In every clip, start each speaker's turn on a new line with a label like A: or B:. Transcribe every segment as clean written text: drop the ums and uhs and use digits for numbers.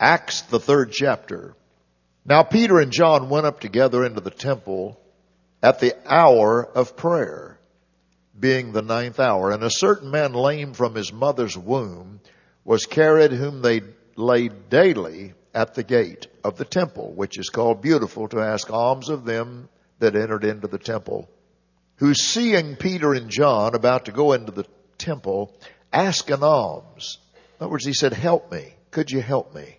A: Acts, the 3rd chapter. Now Peter and John went up together into the temple at the hour of prayer, being the 9th hour. And a certain man lame from his mother's womb was carried, whom they laid daily at the gate of the temple, which is called Beautiful, to ask alms of them that entered into the temple. Who, seeing Peter and John about to go into the temple, asked an alms. In other words, he said, help me. Could you help me?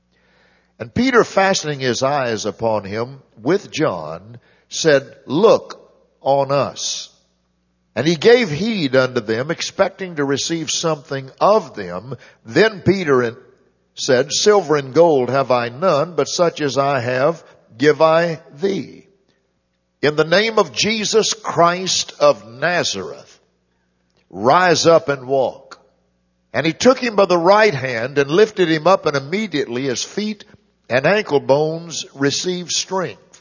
A: And Peter, fastening his eyes upon him with John, said, look on us. And he gave heed unto them, expecting to receive something of them. Then Peter said, silver and gold have I none, but such as I have give I thee. In the name of Jesus Christ of Nazareth, rise up and walk. And he took him by the right hand and lifted him up, and immediately his feet and ankle bones received strength.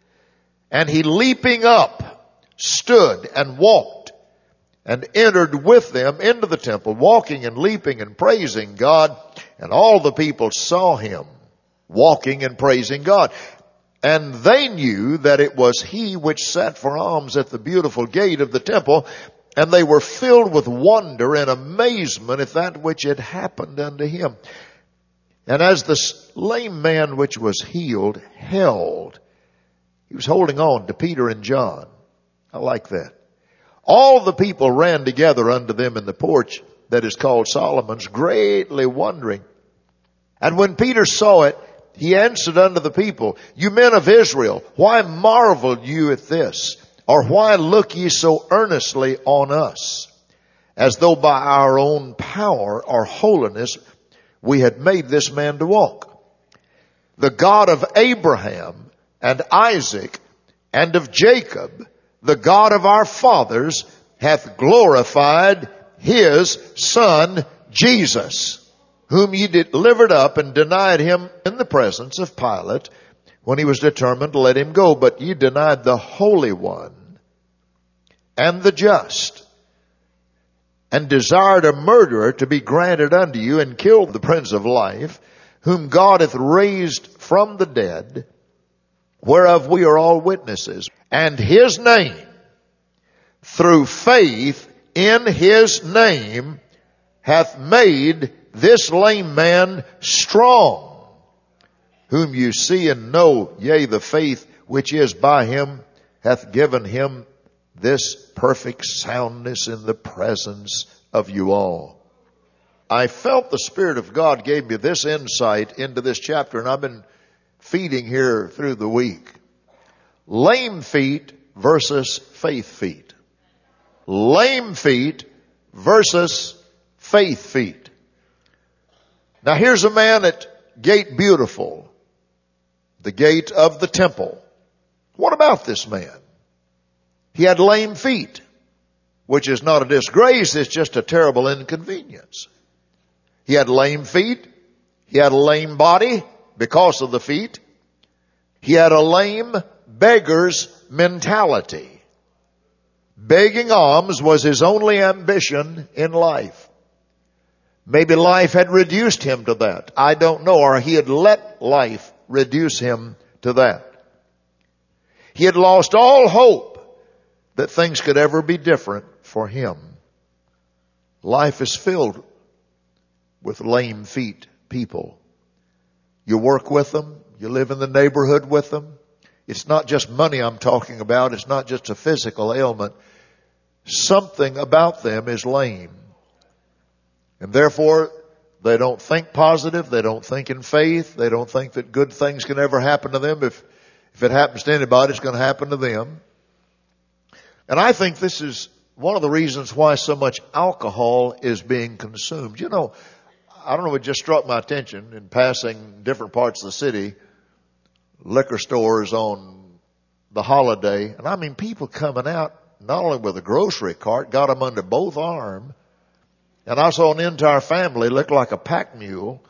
A: And he, leaping up, stood and walked and entered with them into the temple, walking and leaping and praising God. And all the people saw him walking and praising God. And they knew that it was he which sat for alms at the Beautiful gate of the temple. And they were filled with wonder and amazement at that which had happened unto him. And as the lame man which was healed held, he was holding on to Peter and John. I like that. All the people ran together unto them in the porch that is called Solomon's, greatly wondering. And when Peter saw it, he answered unto the people, you men of Israel, why marvel you at this? Or why look ye so earnestly on us, as though by our own power or holiness we had made this man to walk? The God of Abraham and Isaac and of Jacob, the God of our fathers, hath glorified his Son Jesus, whom ye delivered up and denied him in the presence of Pilate, when he was determined to let him go. But ye denied the Holy One and the just, and desired a murderer to be granted unto you, and killed the Prince of Life, whom God hath raised from the dead, whereof we are all witnesses. And his name, through faith in his name, hath made this lame man strong, whom you see and know, yea, the faith which is by him hath given him this perfect soundness in the presence of you all. I felt the Spirit of God gave me this insight into this chapter, and I've been feeding here through the week. Lame feet versus faith feet. Lame feet versus faith feet. Now here's a man at Gate Beautiful, the gate of the temple. What about this man? He had lame feet, which is not a disgrace, it's just a terrible inconvenience. He had lame feet. He had a lame body because of the feet. He had a lame beggar's mentality. Begging alms was his only ambition in life. Maybe life had reduced him to that. I don't know. Or he had let life reduce him to that. He had lost all hope that things could ever be different for him. Life is filled with lame feet people. You work with them. You live in the neighborhood with them. It's not just money I'm talking about. It's not just a physical ailment. Something about them is lame. And therefore, they don't think positive. They don't think in faith. They don't think that good things can ever happen to them. If it happens to anybody, it's going to happen to them. And I think this is one of the reasons why so much alcohol is being consumed. You know, I don't know, it just struck my attention in passing different parts of the city, liquor stores on the holiday. And I mean, people coming out not only with a grocery cart, got them under both arms. And I saw an entire family look like a pack mule.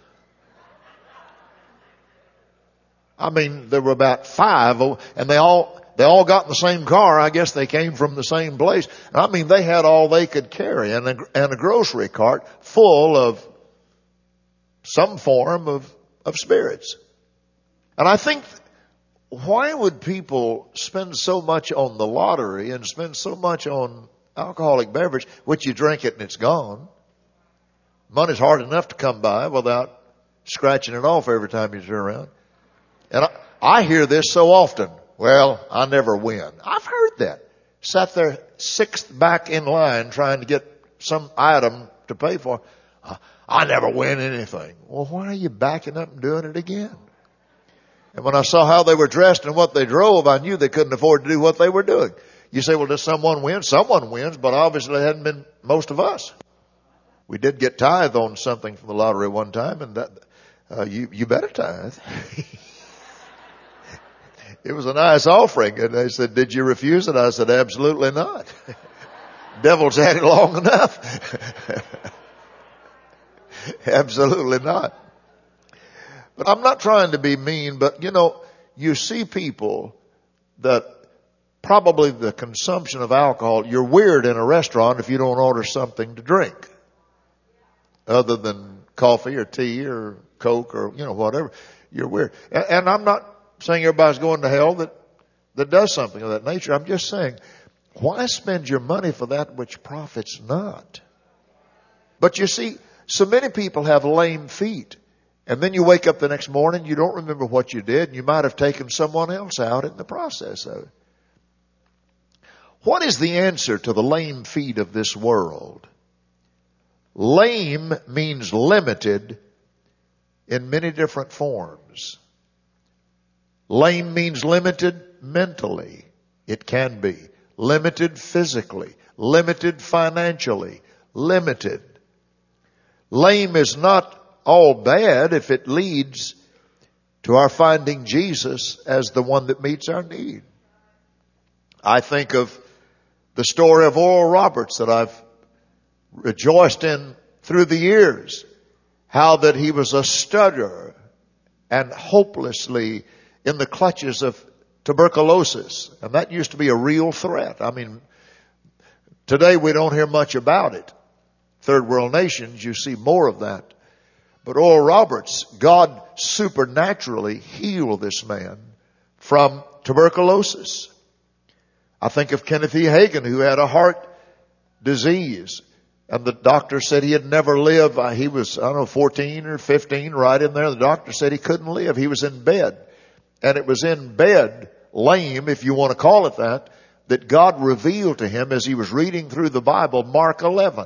A: I mean, there were about 5, and they all got in the same car. I guess they came from the same place. I mean, they had all they could carry, and a grocery cart full of some form of of spirits. And I think, why would people spend so much on the lottery and spend so much on alcoholic beverage, which you drink it and it's gone? Money's hard enough to come by without scratching it off every time you turn around. And I hear this so often. Well, I never win. I've heard that. Sat there sixth back in line trying to get some item to pay for. I never win anything. Well, why are you backing up and doing it again? And when I saw how they were dressed and what they drove, I knew they couldn't afford to do what they were doing. You say, well, does someone win? Someone wins, but obviously it hadn't been most of us. We did get tithe on something from the lottery one time, and that you better tithe. It was a nice offering. And they said, did you refuse it? I said, absolutely not. Devil's had it long enough. Absolutely not. But I'm not trying to be mean, but you see people that probably the consumption of alcohol, you're weird in a restaurant if you don't order something to drink other than coffee or tea or Coke or, whatever. You're weird. And I'm not saying everybody's going to hell that does something of that nature. I'm just saying, why spend your money for that which profits not? But you see, so many people have lame feet. And then you wake up the next morning, you don't remember what you did, and you might have taken someone else out in the process of it. What is the answer to the lame feet of this world? Lame means limited in many different forms. Lame means limited mentally. It can be. Limited physically. Limited financially. Limited. Lame is not all bad if it leads to our finding Jesus as the one that meets our need. I think of the story of Oral Roberts that I've rejoiced in through the years. How that he was a stutterer and hopelessly in the clutches of tuberculosis. And that used to be a real threat. I mean, today we don't hear much about it. Third world nations, you see more of that. But Oral Roberts, God supernaturally healed this man from tuberculosis. I think of Kenneth E. Hagin, who had a heart disease. And the doctor said he'd never live. He was, 14 or 15, right in there. The doctor said he couldn't live. He was in bed. And it was in bed, lame, if you want to call it that God revealed to him as he was reading through the Bible, Mark 11.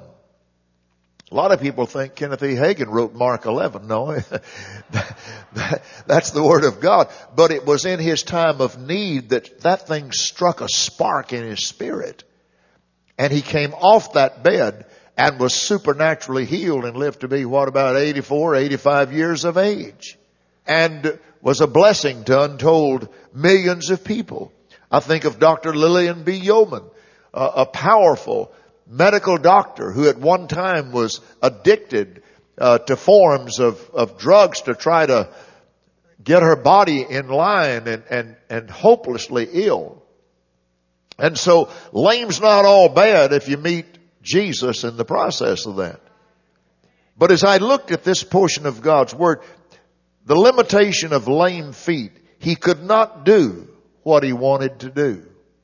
A: A lot of people think Kenneth E. Hagin wrote Mark 11. No, that's the Word of God. But it was in his time of need that thing struck a spark in his spirit. And he came off that bed and was supernaturally healed and lived to be, about 84, 85 years of age. And was a blessing to untold millions of people. I think of Dr. Lillian B. Yeoman, a powerful medical doctor who at one time was addicted to forms of drugs to try to get her body in line and hopelessly ill. And so lame's not all bad if you meet Jesus in the process of that. But as I looked at this portion of God's Word, the limitation of lame feet, he could not do what he wanted to do.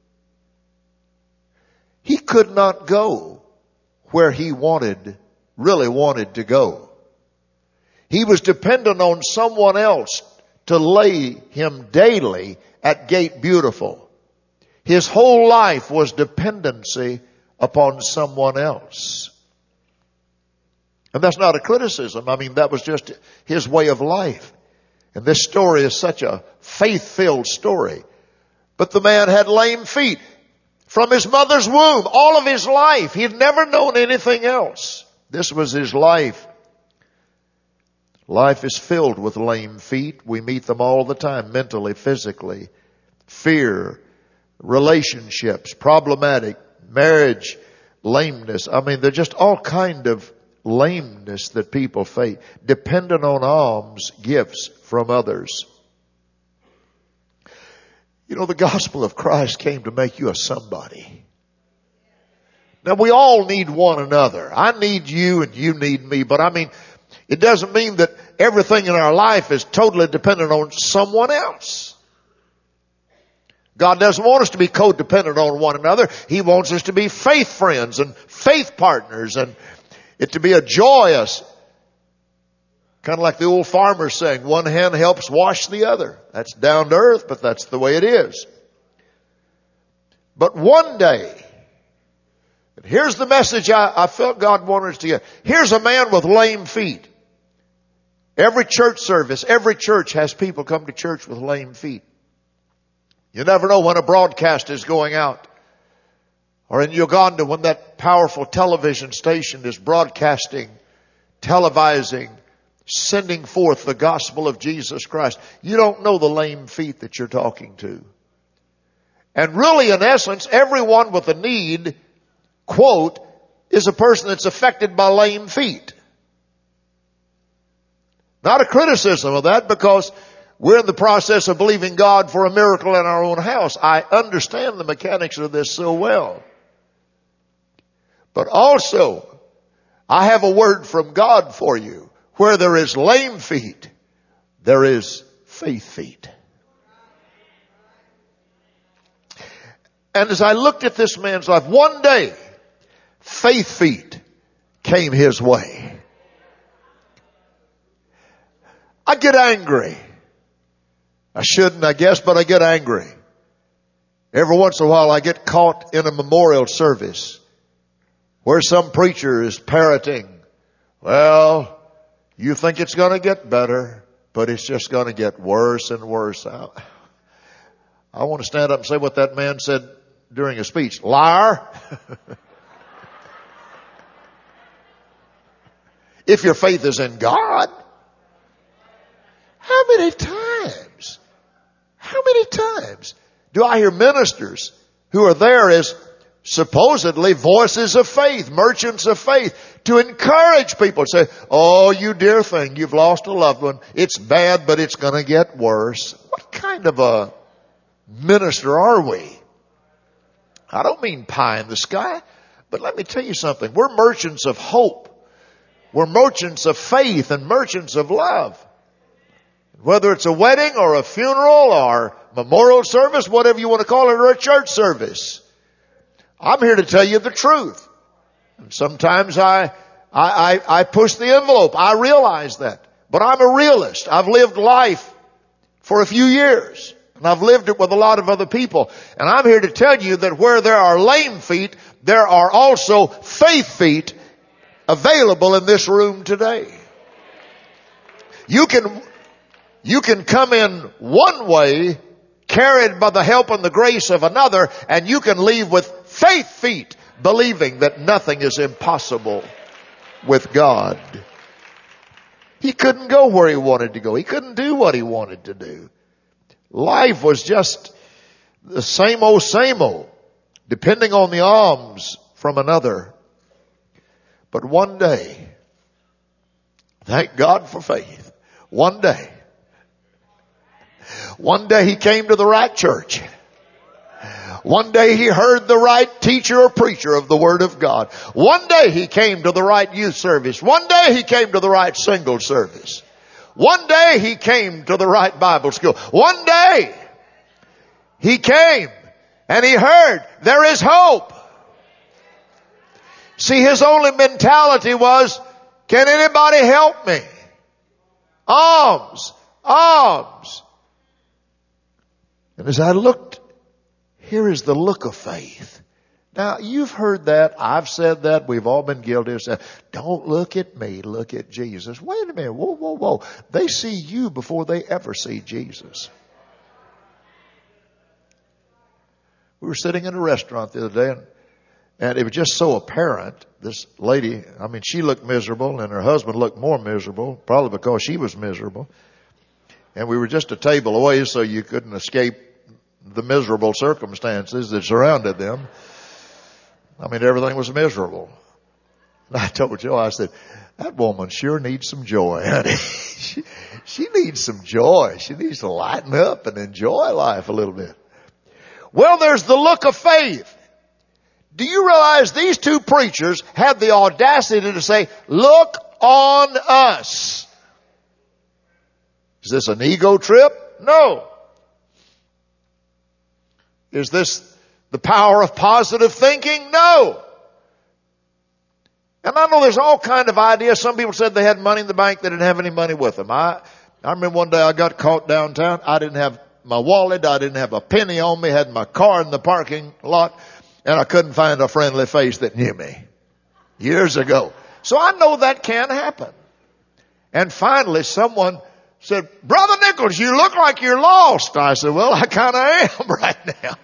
A: He could not go where he really wanted to go. He was dependent on someone else to lay him daily at Gate Beautiful. His whole life was dependency upon someone else. And that's not a criticism. I mean, that was just his way of life. And this story is such a faith-filled story. But the man had lame feet from his mother's womb all of his life. He'd never known anything else. This was his life. Life is filled with lame feet. We meet them all the time, mentally, physically. Fear, relationships, problematic, marriage, lameness. I mean, there's just all kind of lameness that people face, dependent on alms, gifts from others. You know, the gospel of Christ came to make you a somebody. Now, we all need one another. I need you and you need me. But I mean, It doesn't mean that everything in our life is totally dependent on someone else. God doesn't want us to be codependent on one another. He wants us to be faith friends and faith partners, and it to be a joyous, kind of like the old farmer saying, one hand helps wash the other. That's down to earth, but that's the way it is. But one day, here's the message I felt God wanted us to get. Here's a man with lame feet. Every church service, every church has people come to church with lame feet. You never know when a broadcast is going out. Or in Uganda, when that powerful television station is broadcasting, televising, sending forth the gospel of Jesus Christ. You don't know the lame feet that you're talking to. And really, in essence, everyone with a need, quote, is a person that's affected by lame feet. Not a criticism of that, because we're in the process of believing God for a miracle in our own house. I understand the mechanics of this so well. But also, I have a word from God for you. Where there is lame feet, there is faith feet. And as I looked at this man's life, one day, faith feet came his way. I get angry. I shouldn't, I guess, but I get angry. Every once in a while I get caught in a memorial service where some preacher is parroting, well, you think it's going to get better, but it's just going to get worse and worse. I want to stand up and say what that man said during a speech. Liar. If your faith is in God. How many times do I hear ministers who are there as supposedly voices of faith, merchants of faith, to encourage people, say, oh, you dear thing, you've lost a loved one. It's bad, but it's going to get worse. What kind of a minister are we? I don't mean pie in the sky, but let me tell you something. We're merchants of hope. We're merchants of faith and merchants of love. Whether it's a wedding or a funeral or memorial service, whatever you want to call it, or a church service, I'm here to tell you the truth. And sometimes I push the envelope. I realize that. But I'm a realist. I've lived life for a few years. And I've lived it with a lot of other people. And I'm here to tell you that where there are lame feet, there are also faith feet available in this room today. You can come in one way, carried by the help and the grace of another, and you can leave with faith feet, believing that nothing is impossible with God. He couldn't go where he wanted to go. He couldn't do what he wanted to do. Life was just the same old, depending on the alms from another. But one day, thank God for faith, one day he came to the right church. One day he heard the right teacher or preacher of the Word of God. One day he came to the right youth service. One day he came to the right single service. One day he came to the right Bible school. One day he came and he heard there is hope. See, his only mentality was, can anybody help me? Alms. And as I looked, here is the look of faith. Now, you've heard that. I've said that. We've all been guilty of saying, don't look at me, look at Jesus. Wait a minute. Whoa. They see you before they ever see Jesus. We were sitting in a restaurant the other day, and it was just so apparent. This lady, she looked miserable, and her husband looked more miserable, probably because she was miserable. And we were just a table away, so you couldn't escape the miserable circumstances that surrounded them. Everything was miserable. And I told Joe, I said, that woman sure needs some joy, honey. She needs some joy. She needs to lighten up and enjoy life a little bit. Well, there's the look of faith. Do you realize these two preachers had the audacity to say, look on us. Is this an ego trip? No. Is this the power of positive thinking? No. And I know there's all kind of ideas. Some people said they had money in the bank. They didn't have any money with them. I remember one day I got caught downtown. I didn't have my wallet. I didn't have a penny on me. I had my car in the parking lot. And I couldn't find a friendly face that knew me years ago. So I know that can happen. And finally someone said, Brother Nichols, you look like you're lost. I said, well, I kind of am right now.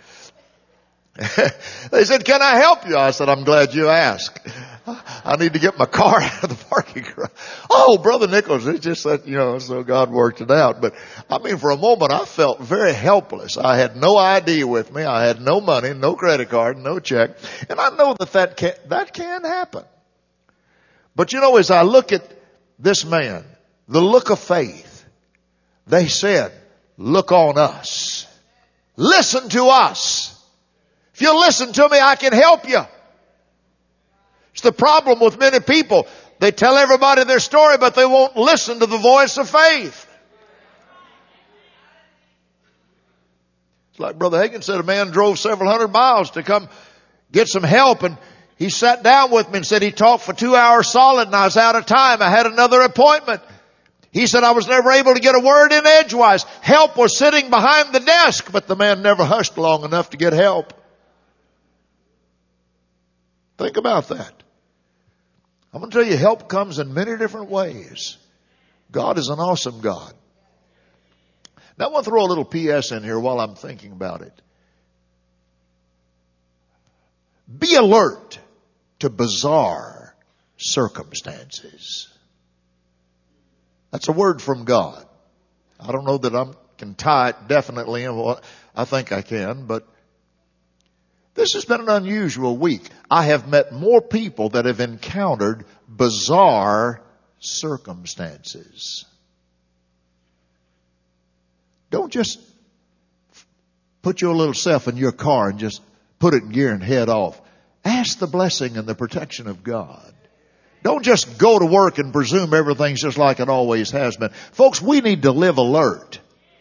A: They said, can I help you? I said, I'm glad you asked. I need to get my car out of the parking garage. Oh, Brother Nichols, it's just that, so God worked it out. But I mean, for a moment, I felt very helpless. I had no ID with me. I had no money, no credit card, no check. And I know that can happen. But as I look at this man, the look of faith, they said, look on us. Listen to us. If you listen to me, I can help you. It's the problem with many people. They tell everybody their story, but they won't listen to the voice of faith. It's like Brother Hagin said, a man drove several hundred miles to come get some help, and he sat down with me and said he talked for 2 hours solid and I was out of time. I had another appointment. He said I was never able to get a word in edgewise. Help was sitting behind the desk, but the man never hushed long enough to get help. Think about that. I'm going to tell you, help comes in many different ways. God is an awesome God. Now I want to throw a little PS in here while I'm thinking about it. Be alert to bizarre circumstances. That's a word from God. I don't know that I can tie it definitely in what I think I can, but this has been an unusual week. I have met more people that have encountered bizarre circumstances. Don't just put your little self in your car and just put it in gear and head off. Ask the blessing and the protection of God. Don't just go to work and presume everything's just like it always has been. Folks, we need to live alert.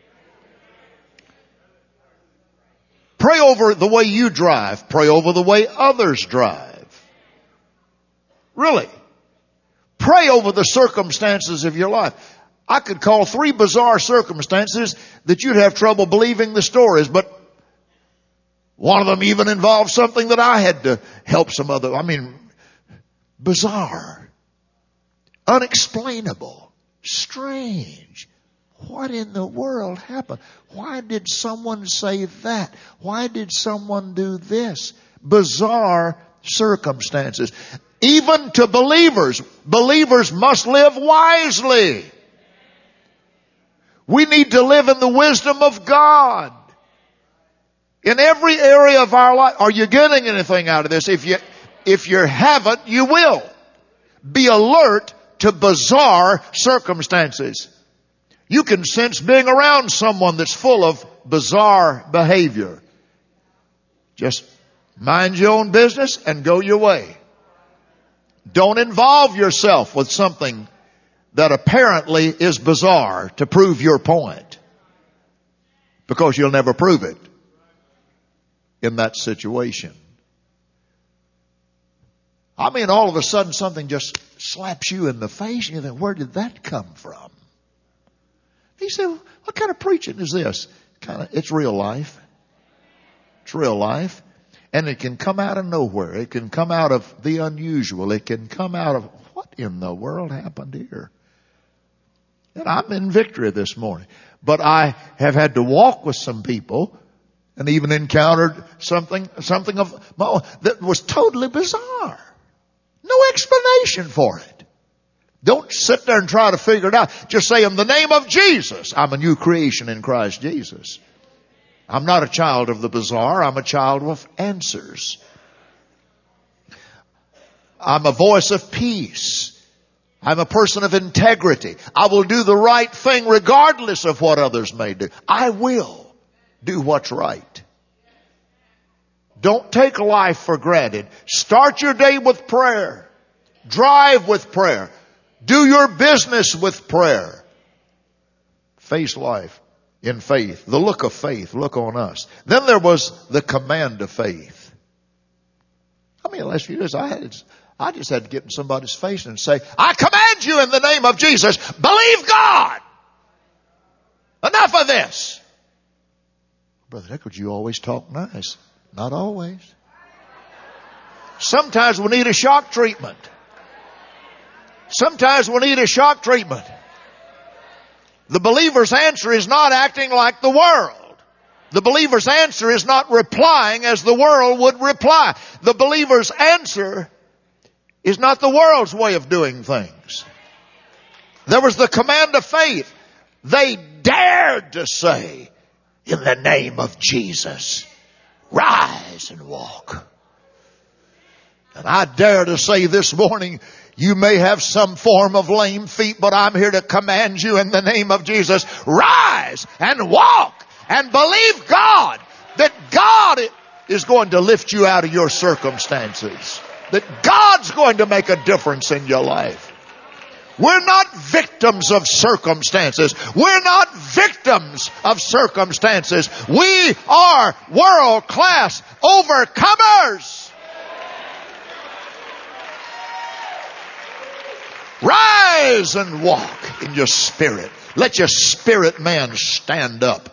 A: Pray over the way you drive. Pray over the way others drive. Really. Pray over the circumstances of your life. I could call 3 bizarre circumstances that you'd have trouble believing the stories, but one of them even involved something that I had to help some other. Bizarre, unexplainable, strange. What in the world happened? Why did someone say that? Why did someone do this? Bizarre circumstances. Even to believers must live wisely. We need to live in the wisdom of God. In every area of our life. Are you getting anything out of this? If you haven't, you will. Be alert to bizarre circumstances. You can sense being around someone that's full of bizarre behavior. Just mind your own business and go your way. Don't involve yourself with something that apparently is bizarre to prove your point. Because you'll never prove it in that situation. All of a sudden something just slaps you in the face and you think, where did that come from? He said, what kind of preaching is this? It's real life. It's real life. And it can come out of nowhere. It can come out of the unusual. It can come out of, what in the world happened here? And I'm in victory this morning. But I have had to walk with some people and even encountered something of my own that was totally bizarre. No explanation for it. Don't sit there and try to figure it out. Just say, in the name of Jesus, I'm a new creation in Christ Jesus. I'm not a child of the bizarre. I'm a child of answers. I'm a voice of peace. I'm a person of integrity. I will do the right thing regardless of what others may do. I will do what's right. Don't take life for granted. Start your day with prayer. Drive with prayer. Do your business with prayer. Face life in faith. The look of faith. Look on us. Then there was the command of faith. I mean, the last few days I just had to get in somebody's face and say, I command you in the name of Jesus, believe God. Enough of this. Brother Eckert, you always talk nice. Not always. Sometimes we need a shock treatment. Sometimes we need a shock treatment. The believer's answer is not acting like the world. The believer's answer is not replying as the world would reply. The believer's answer is not the world's way of doing things. There was the command of faith. They dared to say, in the name of Jesus, rise and walk. And I dare to say this morning, you may have some form of lame feet, but I'm here to command you in the name of Jesus, rise and walk and believe God, that God is going to lift you out of your circumstances, that God's going to make a difference in your life. We're not victims of circumstances. We're not victims of circumstances. We are world-class overcomers. Rise and walk in your spirit. Let your spirit man stand up.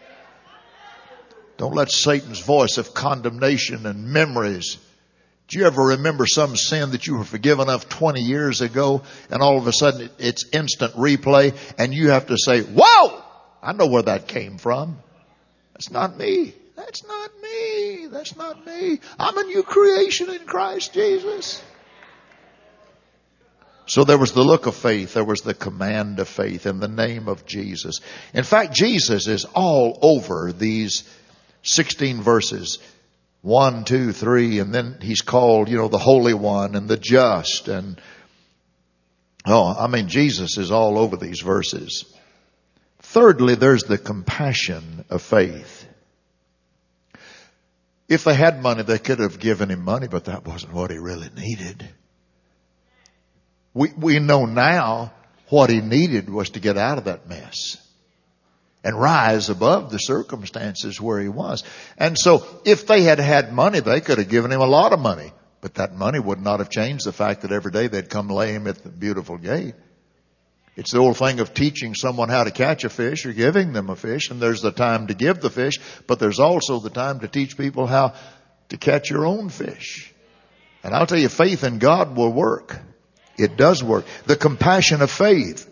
A: Don't let Satan's voice of condemnation and memories. Do you ever remember some sin that you were forgiven of 20 years ago, and all of a sudden it's instant replay, and you have to say, whoa, I know where that came from. That's not me. That's not me. That's not me. I'm a new creation in Christ Jesus. So there was the look of faith. There was the command of faith in the name of Jesus. In fact, Jesus is all over these 16 verses. 1, 2, 3, and then he's called, the Holy One and the Just. And, Jesus is all over these verses. Thirdly, there's the compassion of faith. If they had money, they could have given him money, but that wasn't what he really needed. We know now what he needed was to get out of that mess and rise above the circumstances where he was. And so if they had had money, they could have given him a lot of money. But that money would not have changed the fact that every day they'd come lay him at the beautiful gate. It's the old thing of teaching someone how to catch a fish or giving them a fish. And there's the time to give the fish, but there's also the time to teach people how to catch your own fish. And I'll tell you, faith in God will work. It does work. The compassion of faith.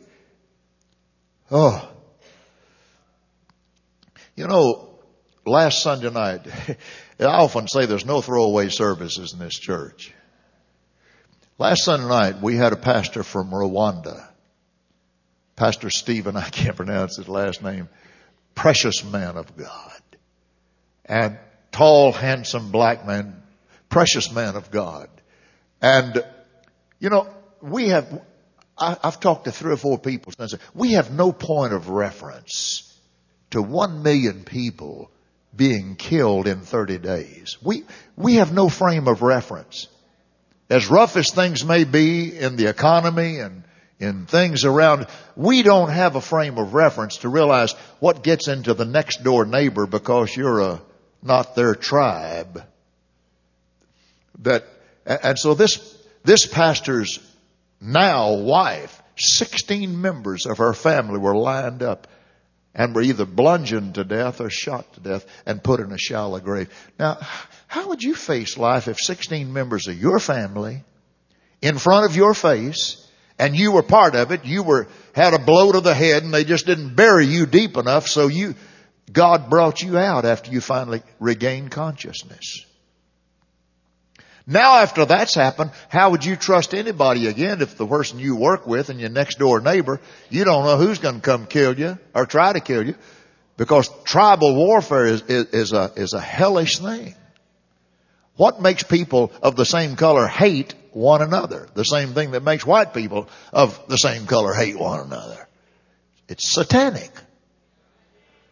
A: Last Sunday night, I often say there's no throwaway services in this church. Last Sunday night, we had a pastor from Rwanda. Pastor Stephen, I can't pronounce his last name. Precious man of God. And tall, handsome black man. Precious man of God. And, I've talked to 3 or 4 people since. We have no point of reference to 1 million people being killed in 30 days. We have no frame of reference. As rough as things may be in the economy and in things around, we don't have a frame of reference to realize what gets into the next door neighbor because you're not their tribe. And so this pastor's now wife, 16 members of her family were lined up and were either bludgeoned to death or shot to death and put in a shallow grave. Now, how would you face life if 16 members of your family in front of your face, and you were part of it, had a blow to the head and they just didn't bury you deep enough, so God brought you out after you finally regained consciousness. Now after that's happened, how would you trust anybody again if the person you work with and your next door neighbor, you don't know who's going to come kill you or try to kill you, because tribal warfare is a hellish thing. What makes people of the same color hate one another? The same thing that makes white people of the same color hate one another. It's satanic.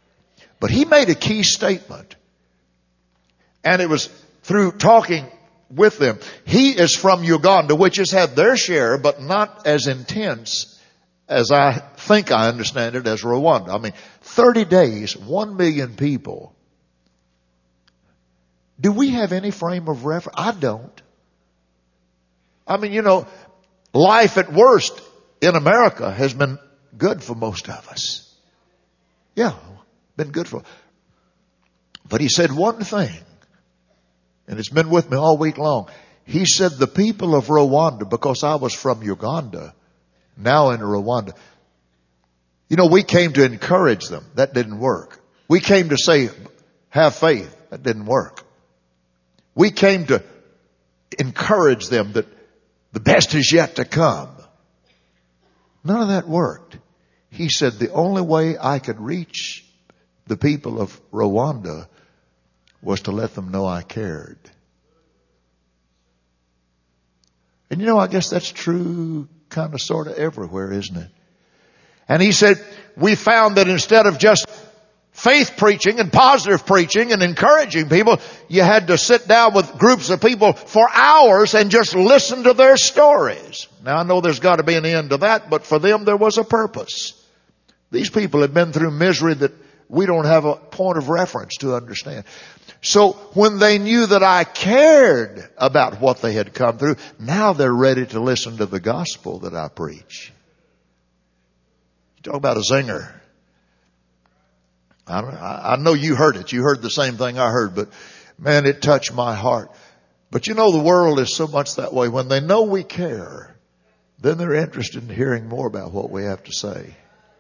A: But he made a key statement. And it was through talking with them. He is from Uganda, which has had their share, but not as intense as I think I understand it as Rwanda. I mean, 30 days, 1 million people. Do we have any frame of reference? I don't. I mean, life at worst in America has been good for most of us. Yeah, been good for. But he said one thing, and it's been with me all week long. He said the people of Rwanda, because I was from Uganda, now in Rwanda, we came to encourage them. That didn't work. We came to say, have faith. That didn't work. We came to encourage them that the best is yet to come. None of that worked. He said the only way I could reach the people of Rwanda was to let them know I cared. And I guess that's true kind of sort of everywhere, isn't it? And he said, we found that instead of just faith preaching and positive preaching and encouraging people, you had to sit down with groups of people for hours and just listen to their stories. Now I know there's got to be an end to that, but for them there was a purpose. These people had been through misery that we don't have a point of reference to understand. So when they knew that I cared about what they had come through, now they're ready to listen to the gospel that I preach. You talk about a zinger. I know you heard it. You heard the same thing I heard, but man, it touched my heart. But the world is so much that way. When they know we care, then they're interested in hearing more about what we have to say.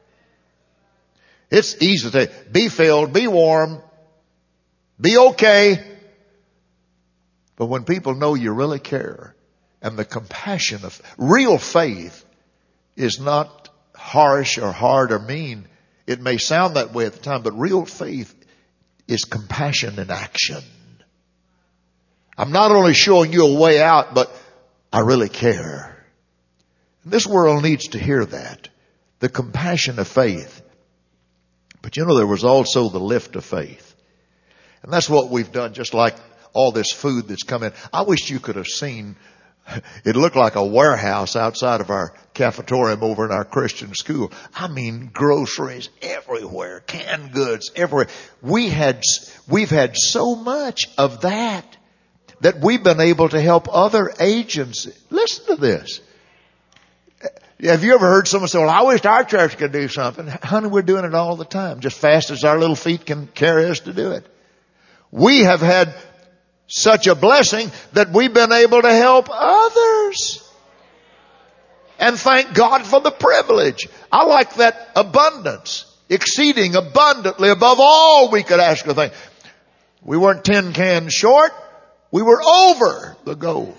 A: It's easy to say, be filled, be warm, be okay. But when people know you really care, and the compassion of real faith is not harsh or hard or mean. It may sound that way at the time, but real faith is compassion in action. I'm not only showing you a way out, but I really care. And this world needs to hear that. The compassion of faith. But there was also the lift of faith. And that's what we've done, just like all this food that's come in. I wish you could have seen. It looked like a warehouse outside of our cafetorium over in our Christian school. I mean, groceries everywhere, canned goods everywhere. We've had so much of that we've been able to help other agencies. Listen to this. Have you ever heard someone say, well, I wish our church could do something? Honey, we're doing it all the time, just fast as our little feet can carry us to do it. We have had such a blessing that we've been able to help others. And thank God for the privilege. I like that abundance. Exceeding abundantly above all we could ask or think. We weren't 10 cans short. We were over the goal.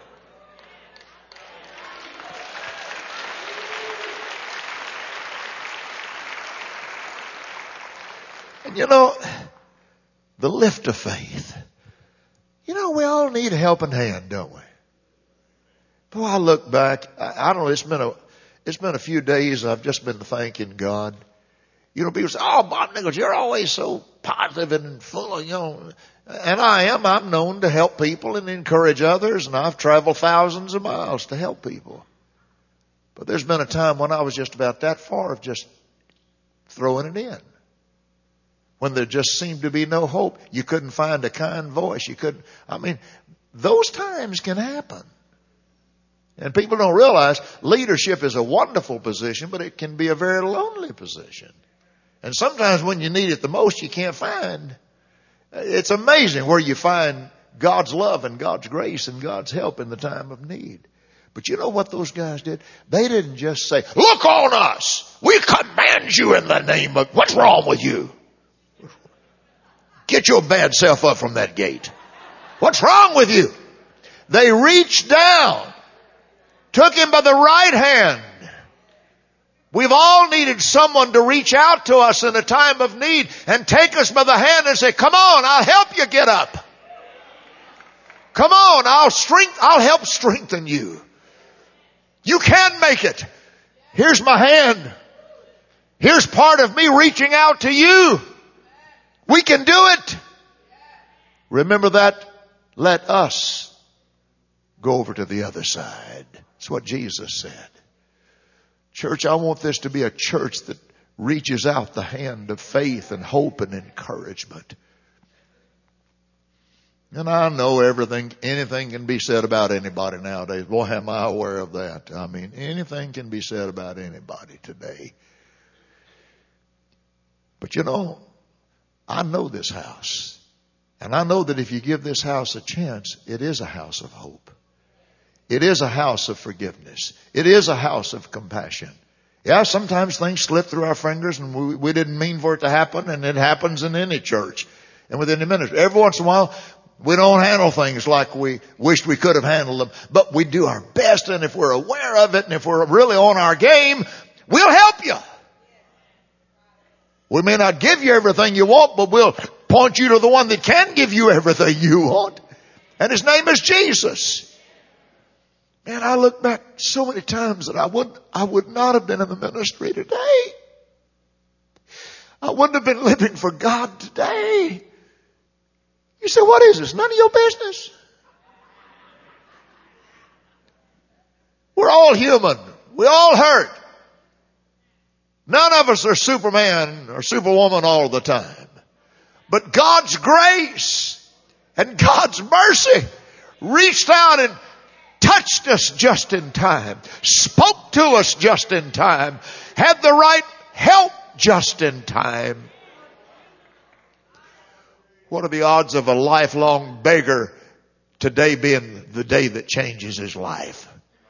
A: And the lift of faith. We all need a helping hand, don't we? Boy, I look back. I don't know. It's been a few days. I've just been thanking God. People say, "Oh, Bob Nichols, you're always so positive and full of, And I am. I'm known to help people and encourage others, and I've traveled thousands of miles to help people. But there's been a time when I was just about that far of just throwing it in. When there just seemed to be no hope. You couldn't find a kind voice. Those times can happen. And people don't realize leadership is a wonderful position, but it can be a very lonely position. And sometimes when you need it the most, you can't find. It's amazing where you find God's love and God's grace and God's help in the time of need. But you know what those guys did? They didn't just say, look on us. We command you in the name of, what's wrong with you? Get your bad self up from that gate. What's wrong with you? They reached down, took him by the right hand. We've all needed someone to reach out to us in a time of need and take us by the hand and say, come on, I'll help you get up. Come on, I'll help strengthen you. You can make it. Here's my hand. Here's part of me reaching out to you. We can do it. Remember that. Let us go over to the other side. That's what Jesus said. Church, I want this to be a church that reaches out the hand of faith and hope and encouragement. And I know anything can be said about anybody nowadays. Boy, am I aware of that. I mean, anything can be said about anybody today. But you know, I know this house. And I know that if you give this house a chance, it is a house of hope. It is a house of forgiveness. It is a house of compassion. Yeah, sometimes things slip through our fingers and we didn't mean for it to happen, and it happens in any church and within the ministry. Every once in a while, we don't handle things like we wished we could have handled them, but we do our best, and if we're aware of it and if we're really on our game, we'll help you. We may not give you everything you want, but we'll point you to the one that can give you everything you want. And his name is Jesus. Man, I look back so many times that I would not have been in the ministry today. I wouldn't have been living for God today. You say, what is this? None of your business. We're all human. We all hurt. None of us are Superman or Superwoman all the time. But God's grace and God's mercy reached out and touched us just in time, spoke to us just in time, had the right help just in time. What are the odds of a lifelong beggar today being the day that changes his life?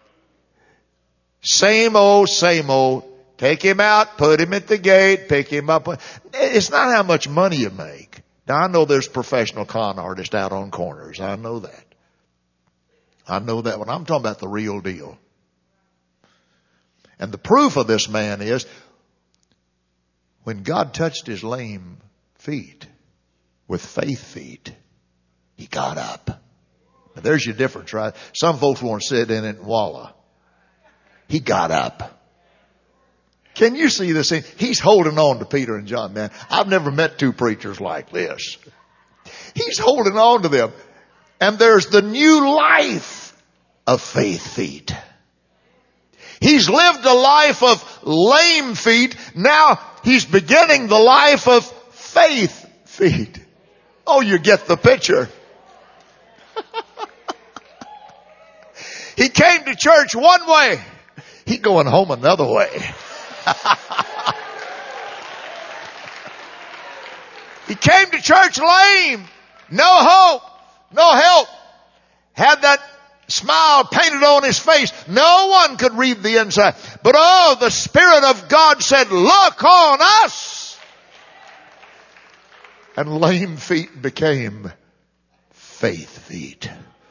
A: Same old, same old. Take him out, put him at the gate, pick him up. It's not how much money you make. Now, I know there's professional con artists out on corners. I know that. I know that one. I'm talking about the real deal. And the proof of this man is when God touched his lame feet with faith feet, he got up. Now, there's your difference, right? Some folks want to sit in it and wallow. He got up. Can you see this thing? He's holding on to Peter and John, man. I've never met two preachers like this. He's holding on to them. And there's the new life of faith feet. He's lived a life of lame feet. Now he's beginning the life of faith feet. Oh, you get the picture. He came to church one way. He's going home another way. He came to church lame. No hope. No help. Had that smile painted on his face. No one could read the inside. But oh, the Spirit of God said, look on us. And lame feet became faith feet.